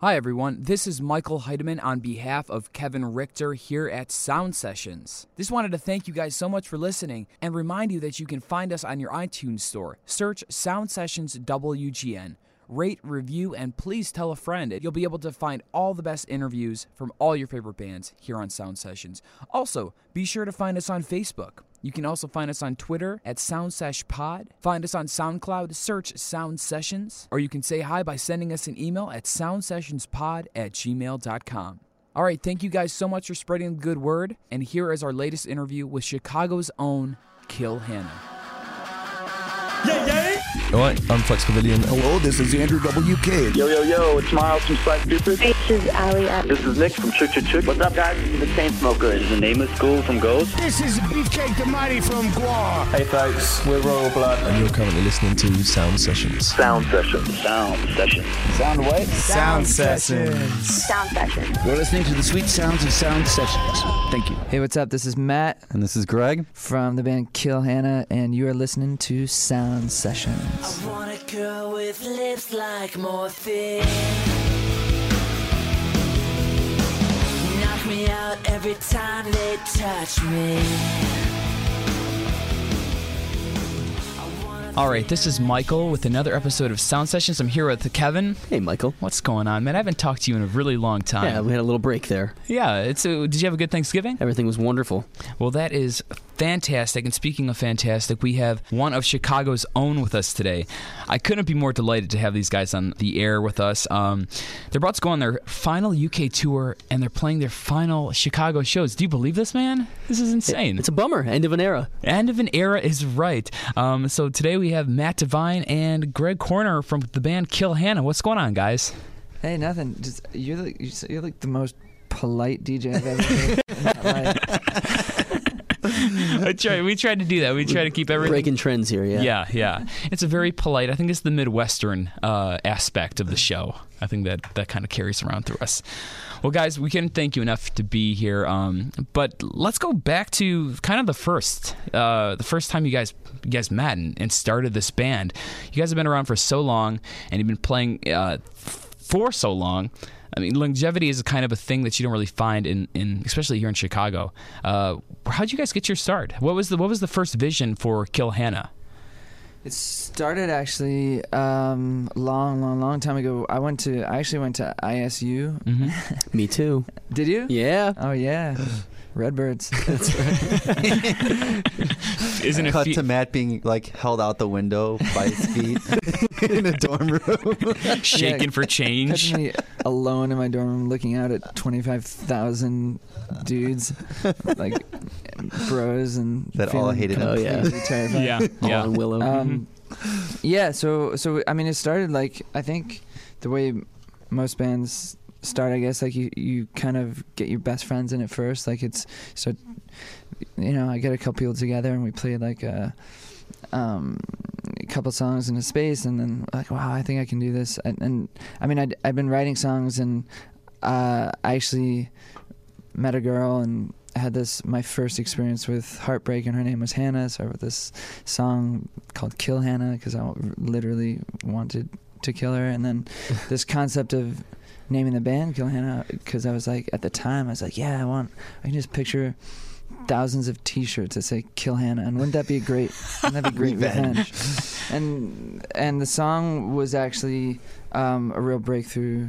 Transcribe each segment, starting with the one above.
Hi everyone, this is Michael Heidemann on behalf of Kevin Richter here at Sound Sessions. Just wanted to thank you guys so much for listening and remind you that you can find us on your iTunes store. Search Sound Sessions WGN. Rate, review, and please tell a friend. You'll be able to find all the best interviews from all your favorite bands here on Sound Sessions. Also, be sure to find us on Facebook. You can also find us on Twitter at SoundSeshPod. Find us on SoundCloud, search Sound Sessions. Or you can say hi by sending us an email at soundsessionspod@gmail.com. All right, thank you guys so much for spreading the good word. And here is our latest interview with Chicago's own Kill Hannah. Yeah, yeah. Alright, I'm Flex Pavilion. Hello, this is Andrew WK. Yo, it's Miles from Spike Stupid. This is Ali. This is Nick from Chick Chick Chick. What's up, guys? This is the Chainsmokers. This is the name of school from Ghost. This is Beefcake the Mighty from Guar. Hey folks, we're Royal Blood. And you're currently listening to Sound Sessions. Sound Sessions. Sound Sessions. Sound what? Sound Sessions. Sound Sessions. You're listening to the sweet sounds of Sound Sessions. Thank you. Hey, what's up? This is Matt And this is Greg. from the band Kill Hannah, and you are listening to Sound Sessions. I want a girl with lips like morphine. Knock me out every time they touch me. All right, this is Michael with another episode of Sound Sessions. I'm here with Kevin. Hey, Michael. What's going on, man? I haven't talked to you in a really long time. Yeah, we had a little break there. Yeah, did you have a good Thanksgiving? Everything was wonderful. Well, that is fantastic. And speaking of fantastic, we have one of Chicago's own with us today. I couldn't be more delighted to have these guys on the air with us. They're about to go on their final UK tour, and they're playing their final Chicago shows. Do you believe this, man? This is insane. It's a bummer. End of an era. End of an era is right. So today we have Matt Devine and Greg Corner from the band Kill Hannah. What's going on, guys? Hey, nothing. Just you're like the most polite DJ I've ever heard in my life. We tried to do that. We try to keep everything Breaking trends here, yeah. Yeah. It's a very polite. I think it's the Midwestern aspect of the show. I think that kind of carries around through us. Well, guys, we can't thank you enough to be here. But let's go back to kind of the first time you guys met and started this band. You guys have been around for so long, and you've been playing for so long. I mean, longevity is a kind of a thing that you don't really find in especially here in Chicago. How'd you guys get your start? What was the first vision for Kill Hannah? It started actually long time ago. I actually went to ISU. Mm-hmm. Me too. Did you? Yeah. Oh yeah. Redbirds. That's right. Isn't it cut to Matt being like held out the window by his feet in a dorm room, shaking for change. Catch me alone in my dorm room, looking out at 25,000 dudes, like bros, and that all hated him. Oh yeah, terrified. Yeah. All on Willow. Yeah. So I mean, it started like I think the way most bands start, I guess, like you kind of get your best friends in it first. Like it's so, I get a couple people together and we played like a couple songs in a space, and then like, wow, I think I can do this. And I mean, I've been writing songs, and I actually met a girl and had my first experience with heartbreak, and her name was Hannah. So I wrote this song called Kill Hannah because I literally wanted to kill her. And then this concept of naming the band Kill Hannah, because I was like, at the time I was like, yeah, I can just picture thousands of t-shirts that say Kill Hannah, and wouldn't that be great revenge? And the song was actually a real breakthrough,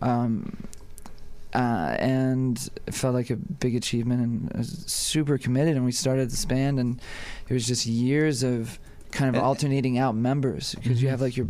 and it felt like a big achievement, and I was super committed, and we started this band, and it was just years of kind of alternating out members, because you have like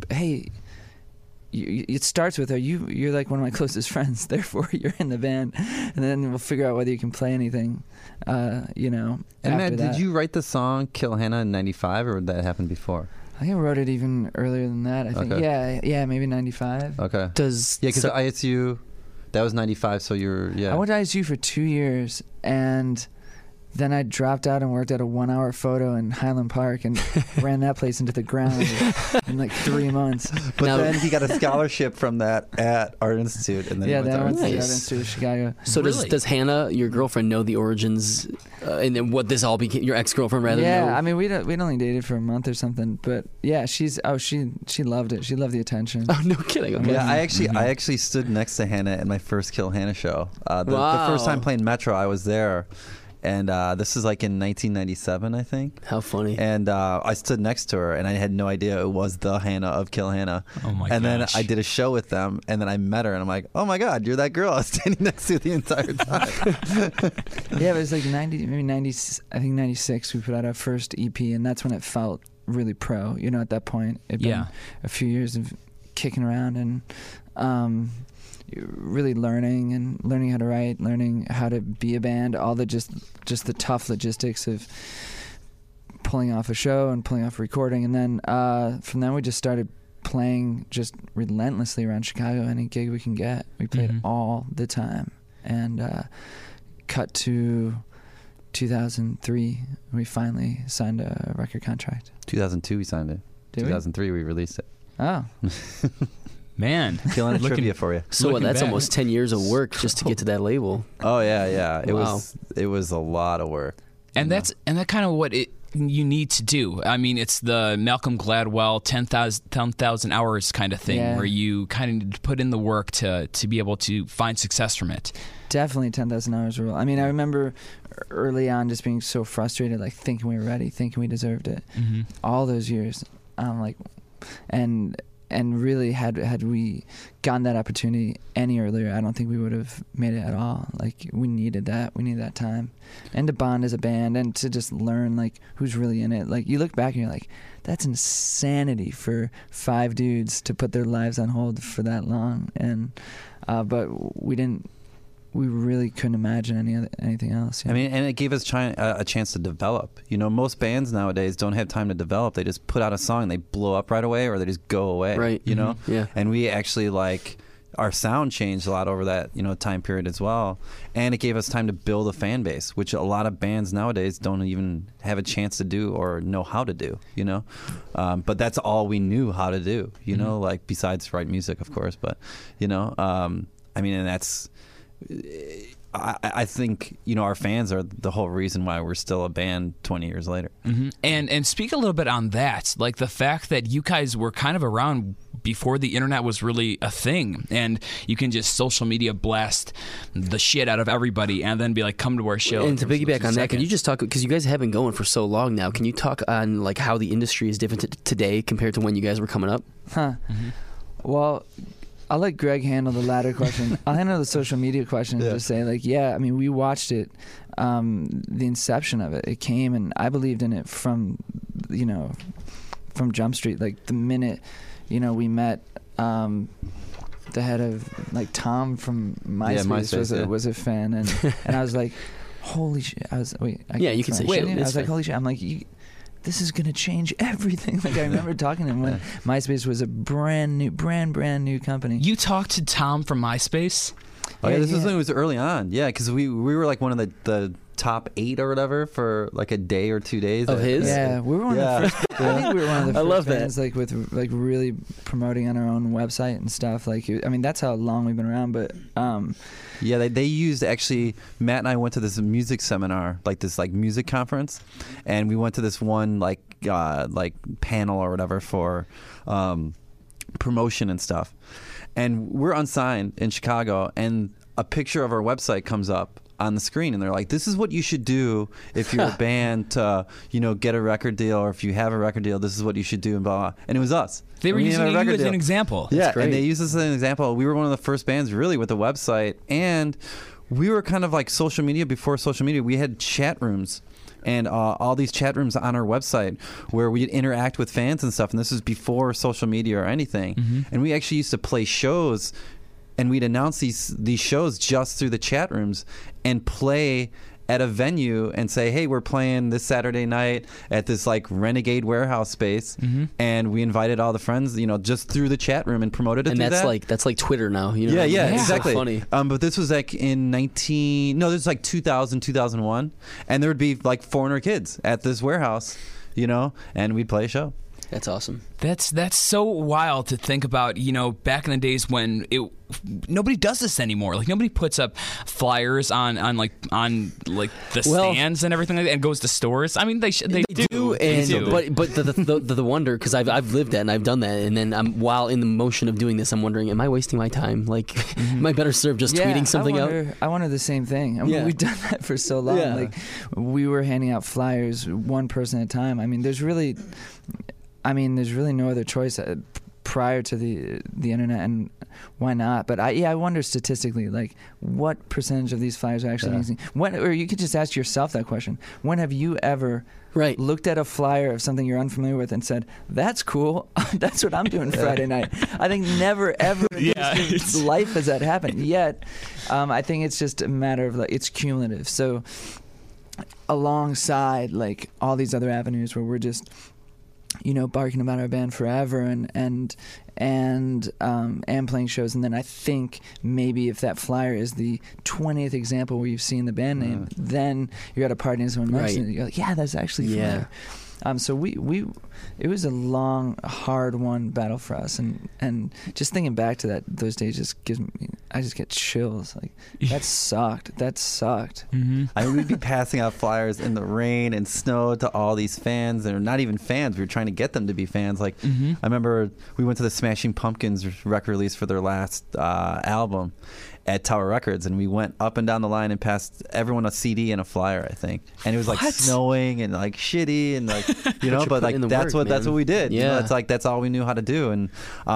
it starts with, you're like one of my closest friends, therefore you're in the band, and then we'll figure out whether you can play anything, And Matt, did you write the song Kill Hannah in 95, or would that happen before? I think I wrote it even earlier than that. I think, okay. yeah, maybe 95. Okay. Because ISU, that was 95, so I went to ISU for 2 years, and then I dropped out and worked at a 1-hour photo in Highland Park and ran that place into the ground in like 3 months. But then he got a scholarship from that at Art Institute. And then yeah, went then I to went to the Art Nice. Institute of Chicago. So does Hannah, your girlfriend, know the origins and then what this all became? Your ex-girlfriend, rather? Yeah, know? I mean we'd only dated for a month or something, but yeah, she loved it. She loved the attention. Oh, no kidding. Okay. Yeah, I actually stood next to Hannah at my first Kill Hannah show. The first time playing Metro, I was there. And this is like in 1997, I think. How funny. And I stood next to her, and I had no idea it was the Hannah of Kill Hannah. Oh, my And then gosh. I did a show with them, and then I met her, and I'm like, oh, my God, you're that girl I was standing next to the entire time. Yeah, it was like 90, maybe 90, I think 96, we put out our first EP, and that's when it felt really pro, you know, at that point. It'd been a few years of kicking around and really learning how to write, learning how to be a band, all the just the tough logistics of pulling off a show and pulling off a recording. And then from then we just started playing just relentlessly around Chicago, any gig we can get. We played all the time. And cut to 2003, we finally signed a record contract. 2002 we signed it. Did we? 2003 we released it. Oh. Man, Killing a trivia for you. So that's almost 10 years of work just to get to that label. Oh yeah. It Wow. was a lot of work. And that kind of what you need to do. I mean, it's the Malcolm Gladwell 10,000 hours kind of thing, where you kind of need to put in the work to be able to find success from it. Definitely 10,000 hours rule. I mean, I remember early on just being so frustrated, like thinking we were ready, thinking we deserved it. All those years, I'm like, and really, had we gotten that opportunity any earlier, I don't think we would have made it at all. Like, we needed that. We needed that time. And to bond as a band and to just learn, like, who's really in it. Like, you look back and you're like, that's insanity for 5 dudes to put their lives on hold for that long. And but we really couldn't imagine anything else. I mean, and it gave us a chance to develop. You know, most bands nowadays don't have time to develop. They just put out a song, they blow up right away, or they just go away. Right. You know? Yeah. And we actually, like, our sound changed a lot over that, time period as well. And it gave us time to build a fan base, which a lot of bands nowadays don't even have a chance to do or know how to do, But that's all we knew how to do, like, besides write music, of course. But, I mean, and that's... I think our fans are the whole reason why we're still a band 20 years later. And speak a little bit on that, like the fact that you guys were kind of around before the internet was really a thing, and you can just social media blast the shit out of everybody and then be like, come to our show. And to piggyback on that, can you just talk, because you guys have been going for so long now, can you talk on like how the industry is different today compared to when you guys were coming up? Well, I'll let Greg handle the latter question. I'll handle the social media question and just say, like, I mean, we watched it, the inception of it. It came, and I believed in it from Jump Street. Like, the minute, we met the head of, like, Tom from MySpace, was a fan, and I was like, holy shit. I was, wait. You can say shit. I was like, holy shit. I'm like, this is gonna change everything. Like, I remember talking to him when MySpace was a brand new company. You talked to Tom from MySpace? Oh yeah, this was when it was early on. Yeah, because we were like one of the top 8 or whatever for like a day or 2 days. Of his? Yeah, we were one of the first. I think we were one of the first I love bands, that. like, with like really promoting on our own website and stuff. Like, I mean, that's how long we've been around. But yeah, they used, actually, Matt and I went to this music seminar, like this like music conference, and we went to this one like panel or whatever for promotion and stuff. And we're unsigned in Chicago, and a picture of our website comes up on the screen, and they're like, this is what you should do if you're a band to, get a record deal, or if you have a record deal, this is what you should do, and blah, blah. And it was us. They were using you as an example. Yeah, and they used us as an example. We were one of the first bands really with a website, and we were kind of like social media before social media. We had chat rooms. And all these chat rooms on our website where we'd interact with fans and stuff. And this was before social media or anything. And we actually used to play shows, and we'd announce these shows just through the chat rooms and play at a venue and say, hey, we're playing this Saturday night at this like Renegade warehouse space, and we invited all the friends, just through the chat room and promoted it. And through that's like Twitter now. Yeah, exactly. So funny. But this was like this was like 2000, 2001, and there would be like 400 kids at this warehouse, and we'd play a show. That's awesome. That's so wild to think about, back in the days when nobody does this anymore. Like, nobody puts up flyers on the stands and everything like that and goes to stores. I mean, they do. But the wonder, because I've lived that and I've done that, and then while in the motion of doing this, I'm wondering, am I wasting my time? Like, am I better served just tweeting something out? I wonder the same thing. I mean, we've done that for so long. Yeah. Like, we were handing out flyers one person at a time. I mean, there's really no other choice prior to the internet, and why not? But I wonder statistically, like, what percentage of these flyers are actually using? Or you could just ask yourself that question. When have you ever looked at a flyer of something you're unfamiliar with and said, that's cool, that's what I'm doing Friday night? I think never, ever in life has that happened. Yet, I think it's just a matter of, like, it's cumulative. So alongside, like, all these other avenues where we're just barking about our band forever and playing shows, and then I think maybe if that flyer is the 20th example where you've seen the band name, then you're at a party and someone mentions it, you're like, yeah, that's actually flyer. So it was a long, hard-won battle for us, and just thinking back to those days just I just get chills. Like, that sucked. Mm-hmm. I mean, we'd be passing out flyers in the rain and snow to all these fans, and not even fans. We were trying to get them to be fans. Like, I remember we went to the Smashing Pumpkins record release for their last album at Tower Records, and we went up and down the line and passed everyone a CD and a flyer, I think. And it was like snowing and like shitty and like but like that's what we did. Yeah, it's like that's all we knew how to do, and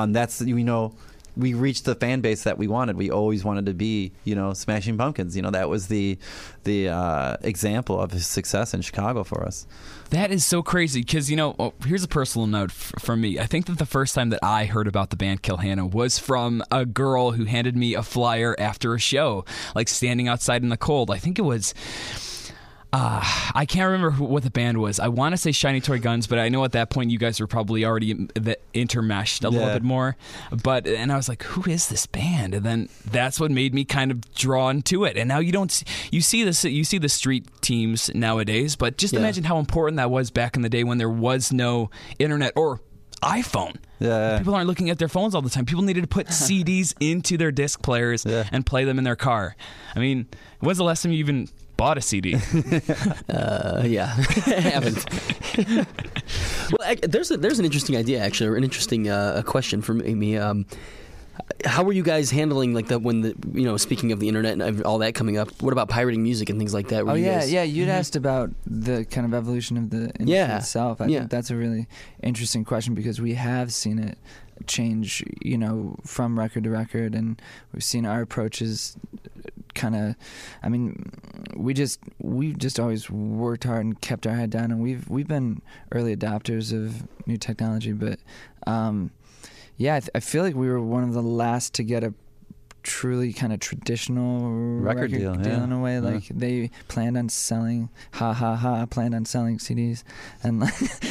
we reached the fan base that we wanted. We always wanted to be, Smashing Pumpkins. That was the example of his success in Chicago for us. That is so crazy because, here's a personal note from me. I think that the first time that I heard about the band Kill Hannah was from a girl who handed me a flyer after a show, like standing outside in the cold. I think it was... I can't remember what the band was. I want to say Shiny Toy Guns, but I know at that point you guys were probably already intermeshed a little bit more. And I was like, who is this band? And then that's what made me kind of drawn to it. And now you see the street teams nowadays, but just imagine how important that was back in the day when there was no internet or iPhone. Yeah. People aren't looking at their phones all the time. People needed to put CDs into their disc players and play them in their car. I mean, when's the last time you even bought a CD? I haven't. Well, there's an interesting idea, actually, or an interesting question for me. How were you guys handling speaking of the internet and all that coming up? What about pirating music and things like that? You'd asked about the kind of evolution of the industry itself. I think that's a really interesting question because we have seen it change, from record to record, and we've seen our approaches kind of. I mean, we've just always worked hard and kept our head down, and we've been early adopters of new technology, but. I feel like we were one of the last to get a truly kind of traditional record deal in a way. Like, they planned on selling, planned on selling CDs and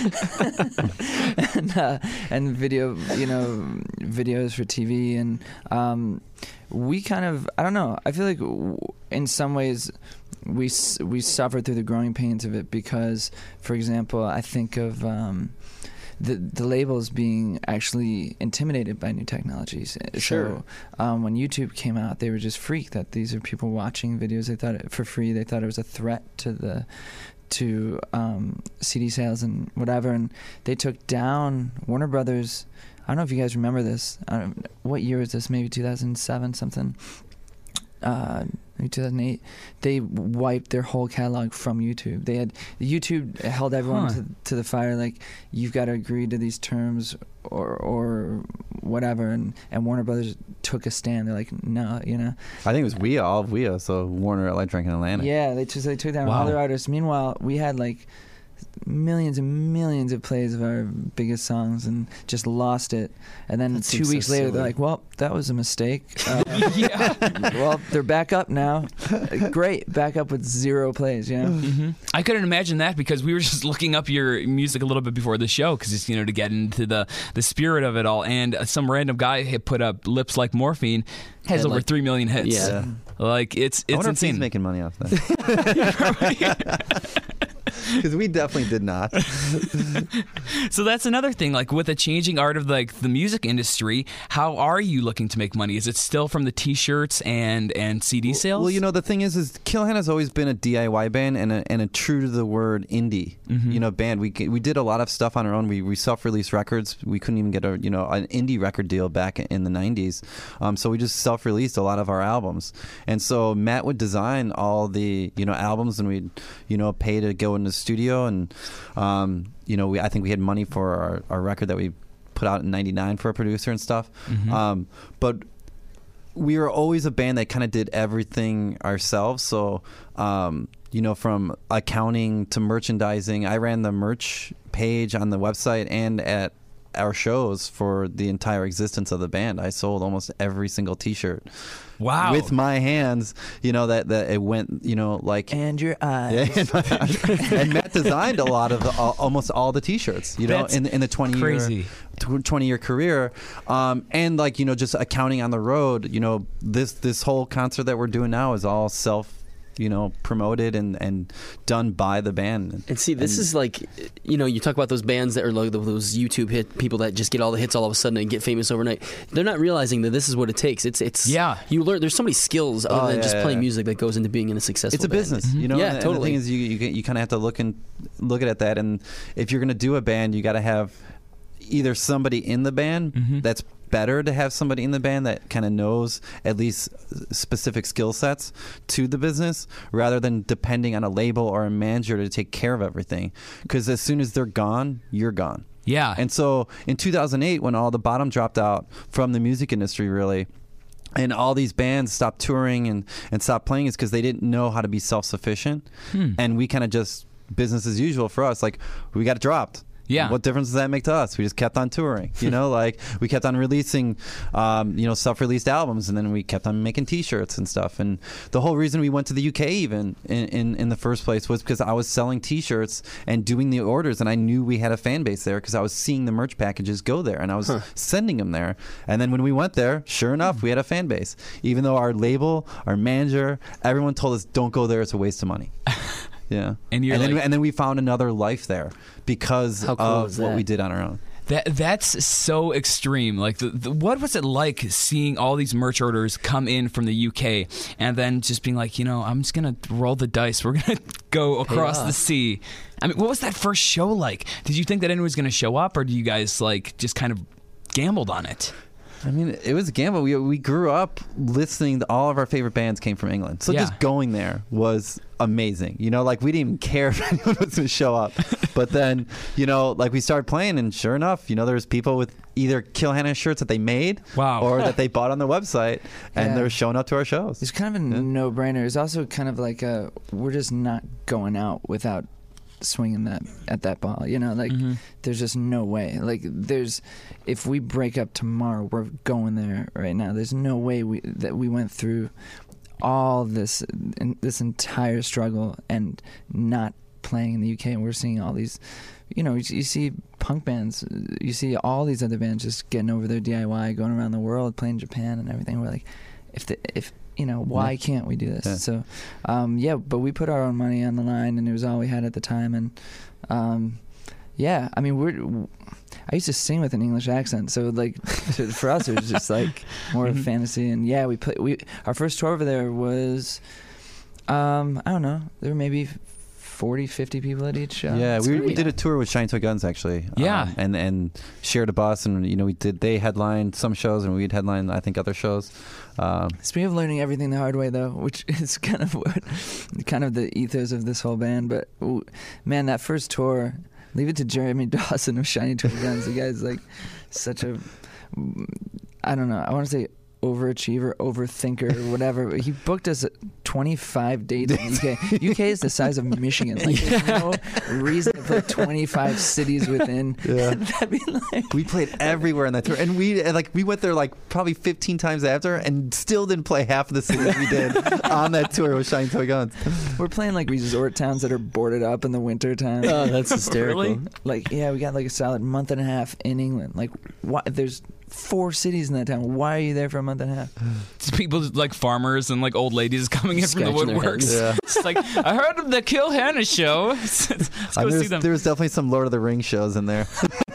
and video, videos for TV, and we kind of, I don't know. I feel like in some ways we suffered through the growing pains of it because, for example, I think of. The labels being actually intimidated by new technologies. Sure. So when YouTube came out, they were just freaked that these are people watching videos. They thought it for free. They thought it was a threat to CD sales and whatever. And they took down Warner Brothers. I don't know if you guys remember this. What year was this? Maybe 2007 something. Maybe 2008, they wiped their whole catalog from YouTube. YouTube held everyone to the fire, like, you've got to agree to these terms or whatever, and Warner Brothers took a stand. They're like, no, I think it was WEA, so Warner Electronic in Atlanta. Yeah, they took down all their artists. Meanwhile, we had like millions and millions of plays of our biggest songs and just lost it. And then That 2 seems weeks so later, silly. they're like, well, that was a mistake. Well, they're back up now. Great. Back up with 0 plays, you know? I couldn't imagine that because we were just looking up your music a little bit before the show because it's, to get into the spirit of it all. And some random guy had put up Lips Like Morphine, has And over 3 million hits. Yeah. Like, it's I wonder if insane. he's making money off that. Because we definitely did not. So that's another thing, like with the changing art of like the music industry, how are you looking to make money? Is it still from the t-shirts and CD sales? Well, the thing is Killhan has always been a DIY band and a true to the word indie, band. We did a lot of stuff on our own. We self-released records. We couldn't even get an indie record deal back in the 90s. So we just self-released a lot of our albums. And so Matt would design all the, albums, and we'd, pay to go in the studio. And, I think we had money for our record that we put out in 99 for a producer and stuff. But we were always a band that kind of did everything ourselves. So, from accounting to merchandising, I ran the merch page on the website and at our shows for the entire existence of the band. I sold almost every single T-shirt. Wow. With my hands, that it went, like... And your eyes. And Matt designed a lot of almost all the T-shirts, in the 20-year career. And like, just accounting on the road, this whole concert that we're doing now is all promoted and done by the band. And see, this is like, you talk about those bands that are like those YouTube hit people that just get all the hits all of a sudden and get famous overnight. They're not realizing that this is what it takes. It's you learn. There's so many skills other than just playing music that goes into being in a successful. It's a band. business, Yeah, and totally. the thing is, you kind of have to look at that, and if you're going to do a band, you got to have either somebody in the band that's better to have somebody in the band that kind of knows at least specific skill sets to the business rather than depending on a label or a manager to take care of everything, because as soon as they're gone, you're gone. Yeah. And so in 2008, when all the bottom dropped out from the music industry, really, and all these bands stopped touring and stopped playing, is because they didn't know how to be self-sufficient. And we kind of just business as usual for us, like we got dropped. Yeah. What difference does that make to us? We just kept on touring, like we kept on releasing, self-released albums, and then we kept on making T-shirts and stuff. And the whole reason we went to the UK even in the first place was because I was selling T-shirts and doing the orders, and I knew we had a fan base there because I was seeing the merch packages go there, and I was sending them there. And then when we went there, sure enough, we had a fan base. Even though our label, our manager, everyone told us, don't go there, it's a waste of money. Yeah, and then we found another life there because of what we did on our own. That's so extreme. Like, what was it like seeing all these merch orders come in from the UK and then just being like, I'm just gonna roll the dice. We're gonna go across the sea. I mean, what was that first show like? Did you think that anyone was gonna show up, or do you guys like just kind of gambled on it? I mean, it was a gamble. We grew up listening to all of our favorite bands came from England. So just going there was amazing. Like we didn't even care if anyone was going to show up. But then, like we started playing, and sure enough, there was people with either Kill Hannah shirts that they made or that they bought on the website, and they're showing up to our shows. It's kind of a no-brainer. It's also kind of like we're just not going out without swinging at that ball, there's just no way. Like if we break up tomorrow, we're going there right now. There's no way that we went through all this entire struggle and not playing in the UK, and we're seeing all these, you see punk bands, you see all these other bands just getting over their DIY, going around the world, playing Japan and everything. We're like, why can't we do this? Yeah. So, but we put our own money on the line, and it was all we had at the time. And, I mean, I used to sing with an English accent, so like for us it was just like more of fantasy. And our first tour over there was, I don't know, there were maybe 40, 50 people at each show. Yeah, we did a tour with Shiny Toy Guns, actually. Yeah. And shared a bus, and, they headlined some shows, and we'd headline, I think, other shows. Speaking of learning everything the hard way, though, which is kind of the ethos of this whole band, but, man, that first tour, leave it to Jeremy Dawson of Shiny Toy Guns. The guy's, like, such a, I don't know, I want to say overachiever, overthinker, whatever. He booked us 25 dates in the UK. UK is the size of Michigan. Like, there's no reason to play 25 cities within. Yeah. That'd be like... We played everywhere on that tour, and we went there like probably 15 times after, and still didn't play half of the cities we did on that tour with Shiny Toy Guns. We're playing like resort towns that are boarded up in the winter time. Oh, that's hysterical. Really? Like, yeah, we got like a solid month and a half in England. Like, why? There's 4 cities in that town. Why are you there for a month and a half? It's people like farmers and like old ladies coming in from the Scratching their woodworks. heads. It's like, I heard of the Kill Hannah show. Let's go see them. There's definitely some Lord of the Rings shows in there.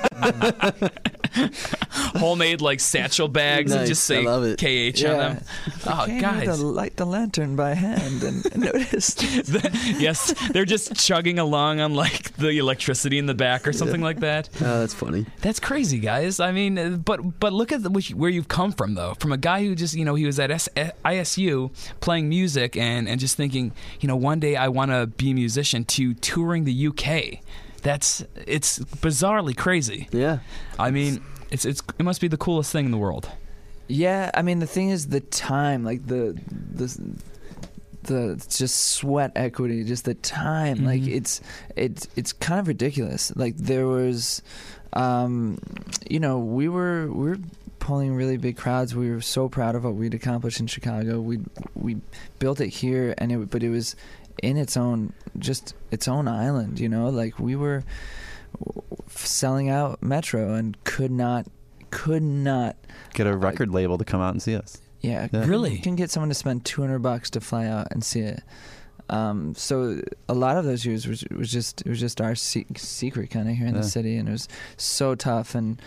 Homemade like satchel bags and Nice. just say I love it. KH on them. Oh, Came guys. here to light the lantern by hand and noticed. Yes, they're just chugging along on like the electricity in the back or something like that. Oh, that's funny. That's crazy, guys. I mean, but look at where you've come from, though. From a guy who just, he was at ISU playing music and just thinking, one day I want to be a musician, to touring the UK. It's bizarrely crazy. Yeah. I mean, it must be the coolest thing in the world. Yeah, I mean, the thing is the time, like the just sweat equity, just the time. Mm-hmm. Like it's kind of ridiculous. Like there was, we were pulling really big crowds. We were so proud of what we'd accomplished in Chicago. We built it here, but it was in its own island. Like we were selling out Metro and could not Get a record label to come out and see us. Yeah, really? You can get someone to spend $200 to fly out and see it. So a lot of those years was just our secret kind of here in the city, and it was so tough, and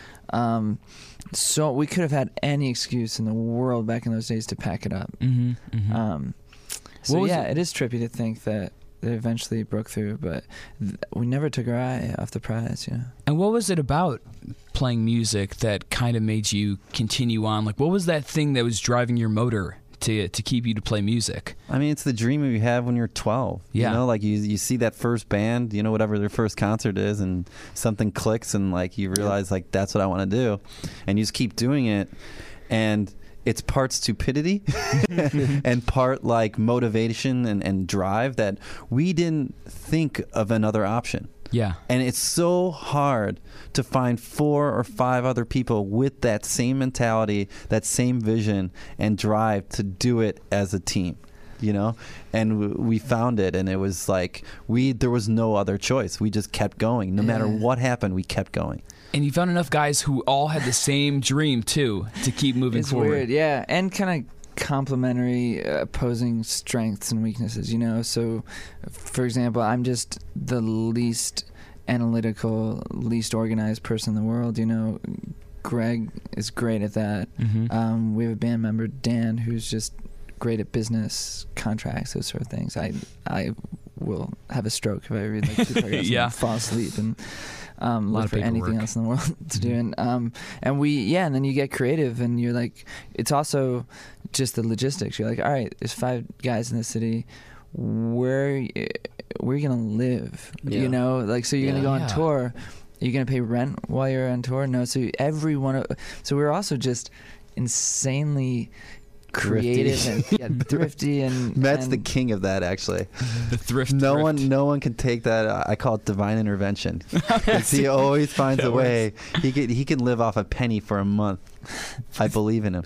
so we could have had any excuse in the world back in those days to pack it up. Mm-hmm, mm-hmm. So yeah, it is trippy to think that they eventually broke through, but we never took our eye off the prize, And what was it about playing music that kind of made you continue on? Like, what was that thing that was driving your motor to keep you to play music? I mean, it's the dream you have when you're 12. Yeah. Like you see that first band, whatever their first concert is, and something clicks, and like you realize like that's what I want to do, and you just keep doing it, and it's part stupidity and part like motivation and drive that we didn't think of another option. Yeah. And it's so hard to find 4 or 5 other people with that same mentality, that same vision and drive to do it as a team, And we found it, and it was like there was no other choice. We just kept going. No matter what happened, we kept going. And you found enough guys who all had the same dream, too, to keep moving forward. It's weird, yeah. And kind of complementary opposing strengths and weaknesses, So, for example, I'm just the least analytical, least organized person in the world, Greg is great at that. Mm-hmm. We have a band member, Dan, who's just great at business, contracts, those sort of things. I will have a stroke if I read like 2 paragraphs and fall asleep and look for anything else in the world to do. And and then you get creative, and you're like, it's also just the logistics. You're like, all right, there's 5 guys in the city. Where are you gonna live? Yeah. So you're gonna go on tour. Are you gonna pay rent while you're on tour? No. So so we're also just insanely creative and thrifty, and Matt's the king of that, actually. The thrift. No one can take that. I call it divine intervention. 'Cause he always finds a way. He can live off a penny for a month. I believe in him.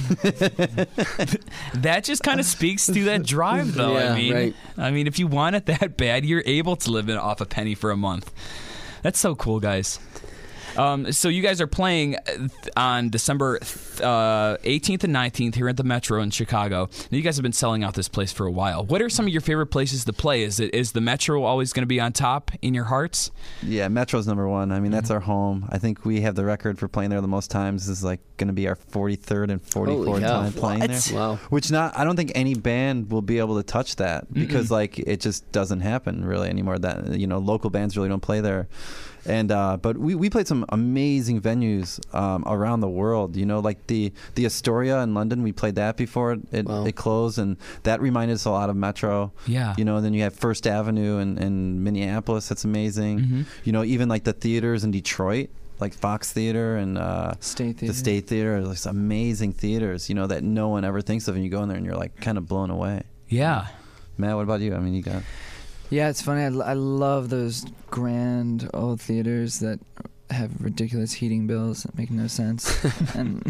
That just kind of speaks to that drive, though. Yeah, I mean, if you want it that bad, you're able to live off a penny for a month. That's so cool, guys. So you guys are playing on December 18th and 19th here at the Metro in Chicago. Now, you guys have been selling out this place for a while. What are some of your favorite places to play? Is the Metro always going to be on top in your hearts? Yeah, Metro's number 1. I mean, that's our home. I think we have the record for playing there the most times. This is like going to be our 43rd and 44th time playing there. Wow. Which I don't think any band will be able to touch that, because like it just doesn't happen really anymore. That local bands really don't play there. And but we played some amazing venues around the world. Like the Astoria in London. We played that before it closed, and that reminded us a lot of Metro. Yeah. And then you have First Avenue in Minneapolis. That's amazing. Mm-hmm. Even like the theaters in Detroit. like Fox Theater and State Theater. the State Theater, are like amazing theaters, you know, that no one ever thinks of, and you go in there and you're like kind of blown away. Yeah. Matt, what about you? I mean, you got. Yeah, it's funny. I love those grand old theaters that have ridiculous heating bills that make no sense. And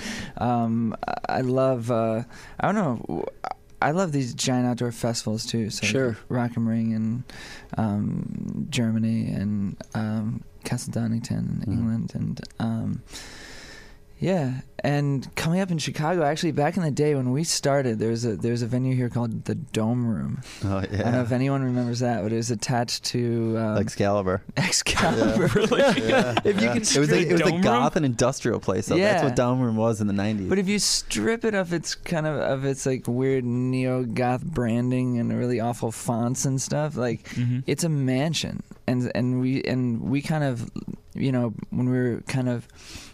I love, I don't know, I love these giant outdoor festivals too. So Sure. like Rock am Ring in Germany and Castle Donington in England. And yeah, and coming up in Chicago, actually back in the day when we started, there's a venue here called the Dome Room. Oh, yeah. I don't know if anyone remembers that, but it was attached to Excalibur. Excalibur. Really? Yeah. If you can it was strip a Dome goth and industrial place. So Yeah. that's what Dome Room was in the 90s. But if you strip it of its kind of its like weird neo-goth branding and really awful fonts and stuff, like it's a mansion. And we kind of, you know, when we were kind of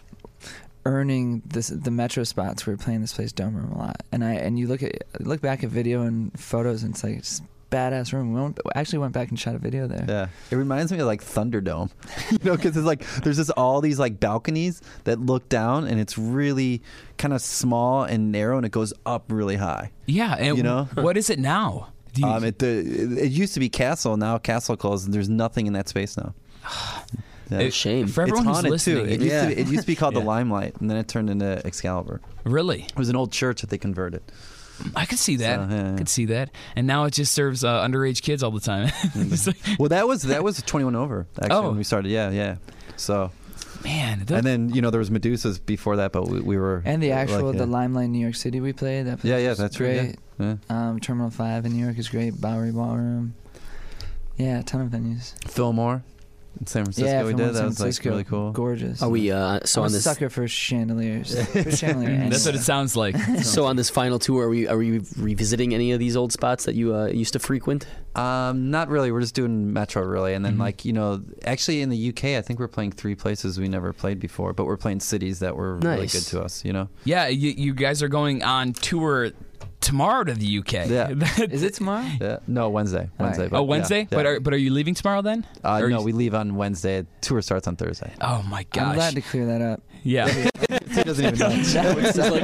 earning the metro spots, we were playing this place Dome Room a lot. And you look back at video and photos, and it's like it's a badass room. We actually went back and shot a video there. Yeah, it reminds me of like Thunderdome, you know, because it's like there's just all these like balconies that look down, and it's really kind of small and narrow, and it goes up really high. Yeah. And You know? what is it now? It used to be Castle. Now Castle closed, and there's nothing in that space now. Yeah. Shame. For everyone it's who's haunted listening, too. It used to be called the Yeah. Limelight, and then it turned into Excalibur. Really? It was an old church that they converted. I could see that. So, yeah. I could see that. And now it just serves underage kids all the time. It's like, Well, that was 21 over actually when we started. Yeah. So, man. and then there was Medusa's before that, but we were And the actual like, the Limelight in New York City we played. That place was that's great. right. Yeah. Terminal 5 in New York is great. Bowery Ballroom. Yeah, a ton of venues. Fillmore in San Francisco. Yeah, we Fillmore, did. That San was like Francisco. really cool. Gorgeous. Are we so I'm on a this? sucker for chandeliers. For chandelier That's what it sounds like. So on this final tour, are we revisiting any of these old spots that you used to frequent? Not really. We're just doing Metro really, and then actually in the UK, I think we're playing 3 places we never played before, but we're playing cities that were really Nice. good to us. You know. Yeah, you guys are going on tour tomorrow to the UK. Yeah. Is it tomorrow? Yeah. No, Wednesday. right. But, Oh, Wednesday? Yeah. But are you leaving tomorrow then? Or No, you- we leave on Wednesday. Tour starts on Thursday. Oh my gosh. I'm glad to clear that up. Yeah. He doesn't even know. It's like,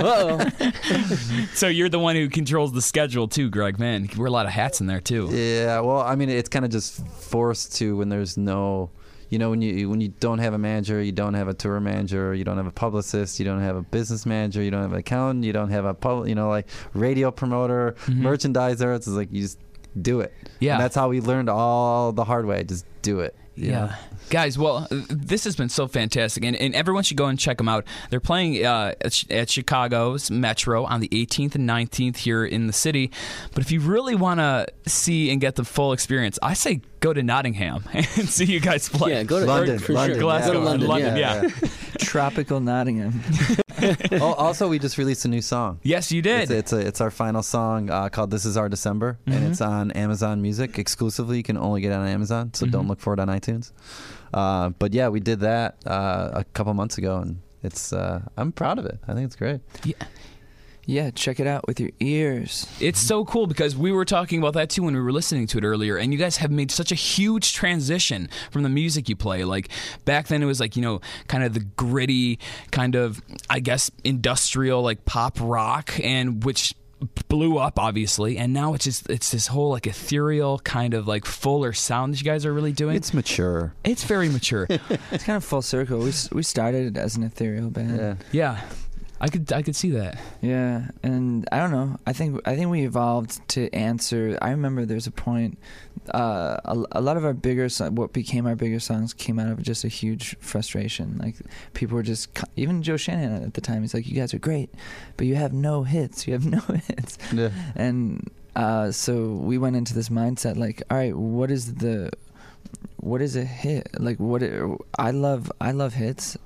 uh-oh. So you're the one who controls the schedule too, Greg. Man, you wear a lot of hats in there too. Yeah, well, I mean, it's kind of just forced to when there's no, when you don't have a manager, you don't have a tour manager, you don't have a publicist, you don't have a business manager, you don't have an accountant, you don't have a like radio promoter, merchandiser. It's like you just do it. Yeah. And that's how we learned all the hard way. Just do it. you know? Guys, well, this has been so fantastic, and everyone should go and check them out. They're playing at Chicago's Metro on the 18th and 19th here in the city. But if you really want to see and get the full experience, I say go to Nottingham and see you guys play. Yeah, go to London, for London, sure. Glasgow, Go to and London. London, yeah. Tropical Nottingham. Also, we just released a new song. Yes, you did. It's our final song called "This Is Our December," and it's on Amazon Music exclusively. You can only get it on Amazon, so don't look for it on iTunes. But yeah, we did that a couple months ago, and it's I'm proud of it. I think it's great. Yeah, check it out with your ears. It's so cool because we were talking about that too when we were listening to it earlier, and you guys have made such a huge transition from the music you play. Like back then it was like, kind of the gritty kind of, I guess, industrial like pop rock, and which blew up obviously, and now it's this whole like ethereal kind of like fuller sound that you guys are really doing. It's mature. It's very mature. It's kind of full circle. We started as an ethereal band. Yeah. Yeah. I could see that. Yeah, and I don't know. I think we evolved to answer. I remember there's a point. A lot of our what became our bigger songs came out of just a huge frustration. Like people were just, even Joe Shanahan at the time, he's like, "You guys are great, but you have no hits. You have no hits." Yeah. And so we went into this mindset like, all right, what is a hit? Like I love hits,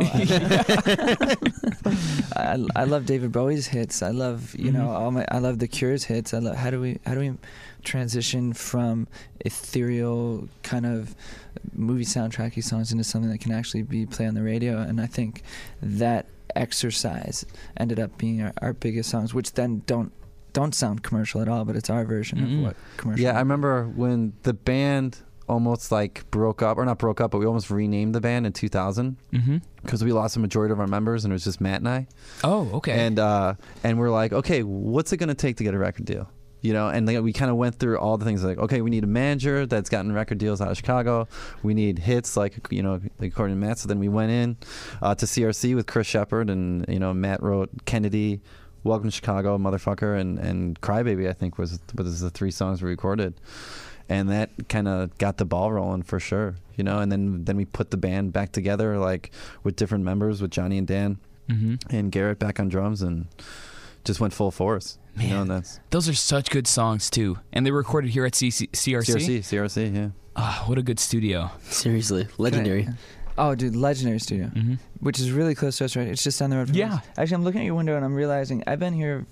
I love David Bowie's hits. I love, I love The Cure's hits. I love how do we transition from ethereal kind of movie soundtracky songs into something that can actually be played on the radio? And I think that exercise ended up being our biggest songs, which then don't sound commercial at all, but it's our version of what commercial. Yeah, I remember when the band almost like broke up, or not broke up, but we almost renamed the band in 2000 because we lost the majority of our members, and it was just Matt and I. Oh, okay. And we're like, okay, what's it going to take to get a record deal? You know, and we kind of went through all the things like, okay, we need a manager that's gotten record deals out of Chicago. We need hits, like, you know, according to Matt. So then we went in to CRC with Chris Shepard, and, you know, Matt wrote Kennedy, Welcome to Chicago, Motherfucker, and Crybaby, I think, was the 3 songs we recorded. And that kind of got the ball rolling for sure, you know. And then we put the band back together, like, with different members, with Johnny and Dan and Garrett back on drums, and just went full force. Man, you know, and those are such good songs too, and they were recorded here at CRC. CRC, yeah. Oh, what a good studio! Seriously, legendary. Oh, dude, legendary studio, which is really close to us, right? It's just down the road from us. Actually, I'm looking at your window and I'm realizing I've been here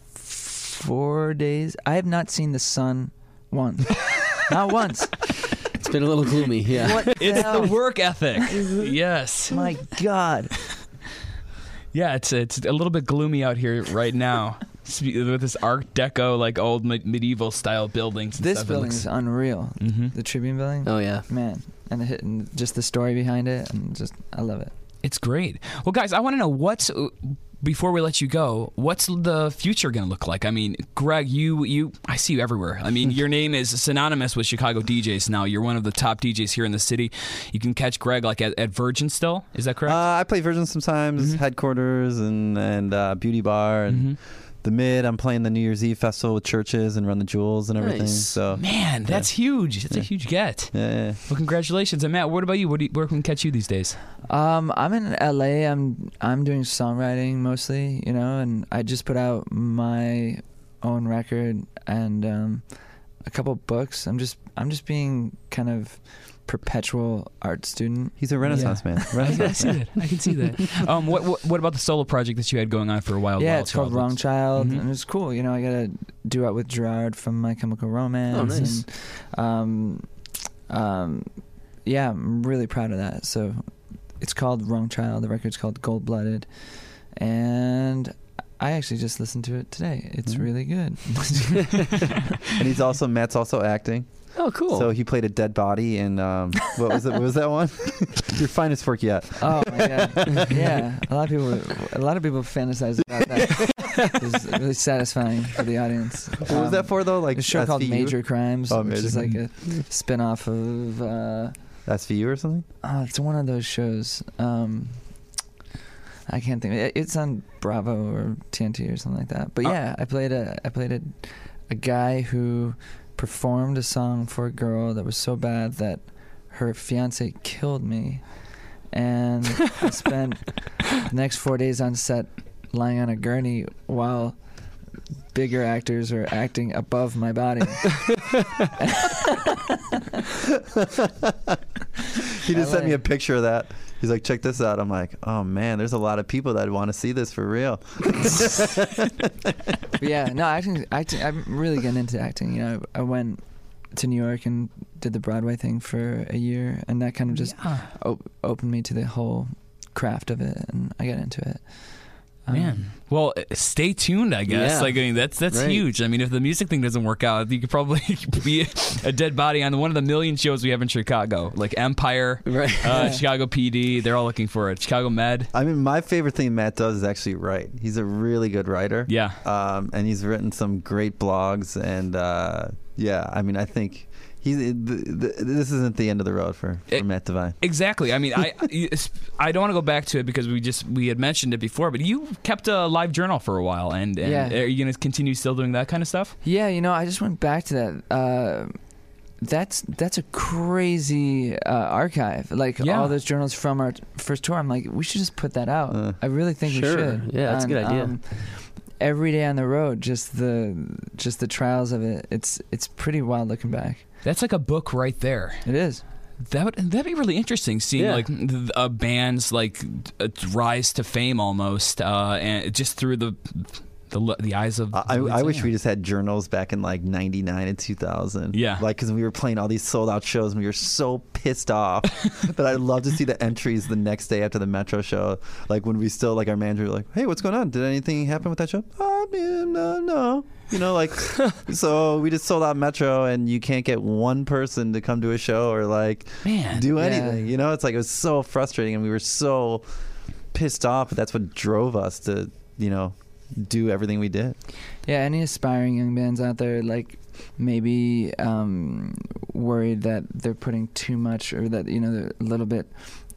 4 days. I have not seen the sun once. Not once. It's been a little gloomy, yeah. What the It's hell? the work ethic. Yes. My God. Yeah, it's a little bit gloomy out here right now with this Art Deco, like old medieval style buildings. And This stuff. building is unreal. The Tribune building. Oh yeah, man, and just the story behind it, and I love it. It's great. Well, guys, I want to know before we let you go, what's the future going to look like? I mean, Greg, I see you everywhere. I mean, your name is synonymous with Chicago DJs now. You're one of the top DJs here in the city. You can catch Greg like at Virgin still. Is that correct? I play Virgin sometimes, Headquarters and Beauty Bar and the Mid. I'm playing the New Year's Eve festival with Churches and Run the Jewels and everything. Nice. So man, that's huge. That's a huge get. Yeah. Well, congratulations. And Matt, what about you? Where can we catch you these days? I'm in LA. I'm doing songwriting mostly, you know, and I just put out my own record and a couple books. I'm just being kind of perpetual art student. He's a Renaissance man. Renaissance. I can see that. What about the solo project that you had going on for a while? Yeah, it's called Wrong Child, and it's cool. You know, I got a duet with Gerard from My Chemical Romance. Oh, nice. And, yeah, I'm really proud of that. So it's called Wrong Child. The record's called Gold Blooded, and I actually just listened to it today. It's really good. And Matt's also acting. Oh, cool. So he played a dead body in what was it? What was that one? Your finest work yet. Oh my God! Yeah, a lot of people fantasize about that. It was really satisfying for the audience. What was that for though? Like a show called Major Crimes, which is like a spin-off of SVU or something. Oh, it's one of those shows. I can't think. It's on Bravo or TNT or something like that. But yeah, I played a guy who performed a song for a girl that was so bad that her fiance killed me, and I spent the next 4 days on set lying on a gurney while bigger actors are acting above my body. He just sent me a picture of that. He's like, check this out. I'm like, oh man, there's a lot of people that want to see this for real. But yeah, no, acting. I'm really getting into acting. You know, I went to New York and did the Broadway thing for a year, and that kind of just opened me to the whole craft of it, and I got into it. Man, well, stay tuned, I guess. Yeah. Like, I mean, that's Right. huge. I mean, if the music thing doesn't work out, you could probably be a dead body on one of the million shows we have in Chicago, like Empire, Right. Chicago PD. They're all looking for it. Chicago Med. I mean, my favorite thing Matt does is actually write. He's a really good writer. Yeah. And he's written some great blogs, and yeah, I mean, I think this isn't the end of the road for Matt Devine. Exactly. I mean, I don't want to go back to it because we had mentioned it before, but you kept a live journal for a while, and Yeah. are you going to continue still doing that kind of stuff? Yeah, you know, I just went back to that. That's a crazy archive. Like all those journals from our first tour. I'm like, we should just put that out. I really think we Sure. should. Yeah, that's a good idea. Every day on the road, just the trials of it. It's pretty wild looking back. That's like a book right there. It is. That'd be really interesting, seeing like bands like rise to fame almost, and just through the eyes of. I wish we just had journals back in like '99 and 2000. Yeah, like because we were playing all these sold out shows and we were so pissed off that I'd love to see the entries the next day after the Metro show. Like when we still like our manager like, hey, what's going on? Did anything happen with that show? No. You know, like, so we just sold out Metro, and you can't get one person to come to a show or like do anything. You know, it's like it was so frustrating, and we were so pissed off. But that's what drove us to, you know, do everything we did. Yeah, any aspiring young bands out there, like maybe worried that they're putting too much, or that, you know, they're a little bit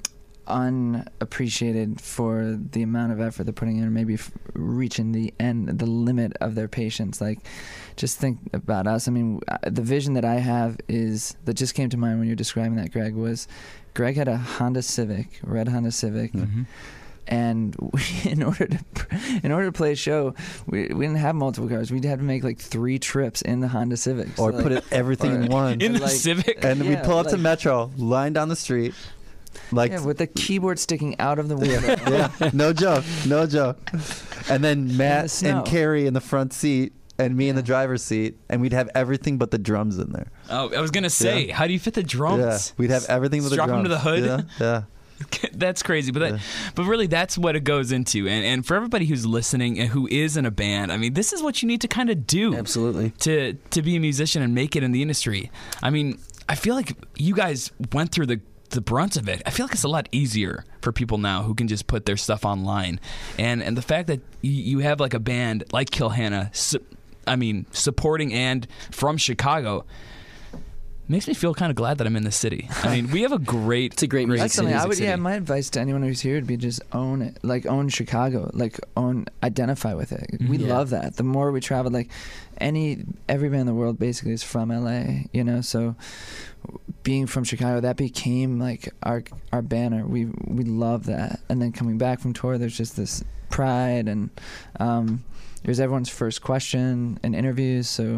unappreciated for the amount of effort they're putting in, or maybe reaching the limit of their patience. Like, just think about us. I mean, the vision that I have is, that just came to mind when you're describing that, Greg, was Greg had a Honda Civic, red Honda Civic. Mm-hmm. And in order to play a show, we didn't have multiple cars. We'd have to make like 3 trips in the Honda Civic. Or put everything in one. In the Civic? And we'd pull up to Metro, line down the street. Like, with the keyboard sticking out of the window. Yeah, no joke. And then Matt and Carrie in the front seat, and me in the driver's seat, and we'd have everything but the drums in there. Oh, I was gonna say, how do you fit the drums? Yeah, we'd have everything but the drums. Strap them to the hood. Yeah. That's crazy, but really, that's what it goes into. And for everybody who's listening and who is in a band, I mean, this is what you need to kind of do. Absolutely. To be a musician and make it in the industry. I mean, I feel like you guys went through the brunt of it. I feel like it's a lot easier for people now who can just put their stuff online, and the fact that you have like a band like Kill Hannah, supporting and from Chicago, makes me feel kind of glad that I'm in the city. I mean, we have it's a great music city. My advice to anyone who's here would be just own it, like own Chicago, like identify with it. We love that. The more we travel, like every band in the world basically is from LA, you know, so being from Chicago, that became like our banner. We love that. And then coming back from tour, there's just this pride, and it was everyone's first question in interviews. So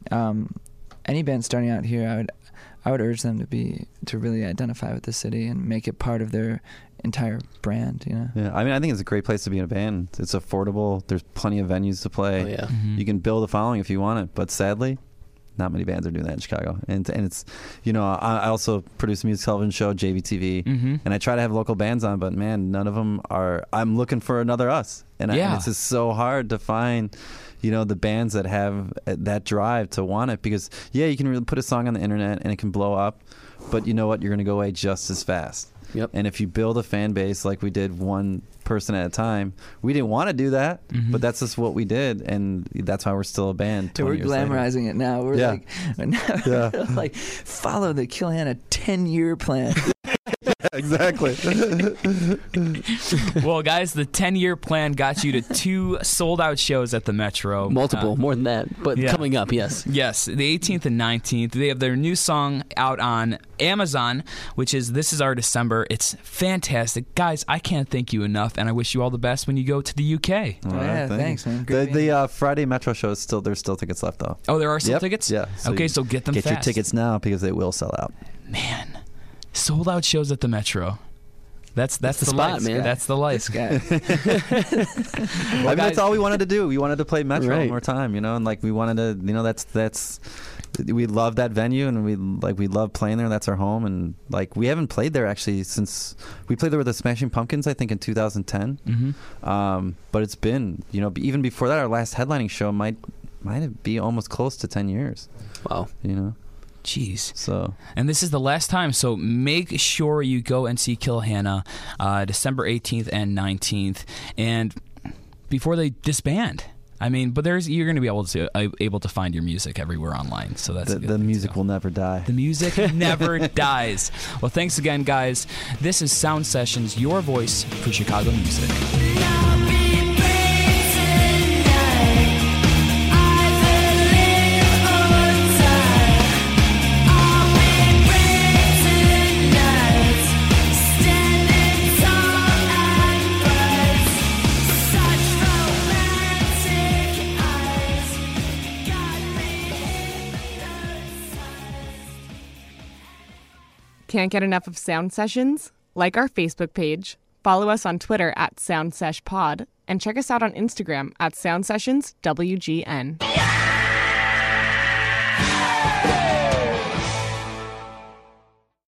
any band starting out here, I would urge them to really identify with the city and make it part of their entire brand, you know. Yeah, I mean, I think it's a great place to be in a band. It's affordable. There's plenty of venues to play. Oh, yeah. Mm-hmm. You can build a following if you want it, but sadly, not many bands are doing that in Chicago. And it's, you know, I also produce a music television show, JVTV, and I try to have local bands on, but man, none of them are. I'm looking for another us, and it's just so hard to find, you know, the bands that have that drive to want it, because you can really put a song on the internet and it can blow up, but you know what, you're going to go away just as fast. Yep. And if you build a fan base like we did, one person at a time, we didn't want to do that, but that's just what we did, and that's why we're still a band. We're glamorizing it now. We're like follow the Kill Hannah 10-year plan. Exactly. Well, guys, the 10-year plan got you to 2 sold-out shows at the Metro. Multiple, more than that, but coming up, yes. Yes, the 18th and 19th. They have their new song out on Amazon, which is This Is Our December. It's fantastic. Guys, I can't thank you enough, and I wish you all the best when you go to the UK. Thanks, man. The Friday Metro show is there's still tickets left, though. Oh, there are still tickets? Yeah. So get them fast. Get your tickets now, because they will sell out. Man. Sold out shows at the Metro. That's the spot, life, man. That's the life. Guy. I mean, that's all we wanted to do. We wanted to play Metro one more time, you know, and like we wanted to, you know, that's we love that venue, and we love playing there. That's our home, and like we haven't played there actually since we played there with the Smashing Pumpkins, I think in 2010. But it's been, you know, even before that, our last headlining show might be almost close to 10 years. Wow, you know. Jeez. So, and this is the last time, so make sure you go and see Kill Hannah December 18th and 19th, and before they disband. I mean, but you're going to be able to find your music everywhere online. So that's the music will never die. The music never dies. Well, thanks again, guys. This is Sound Sessions, your voice for Chicago music. Can't get enough of Sound Sessions? Like our Facebook page, follow us on Twitter @SoundSeshPod, And check us out on Instagram at SoundSessionsWGN.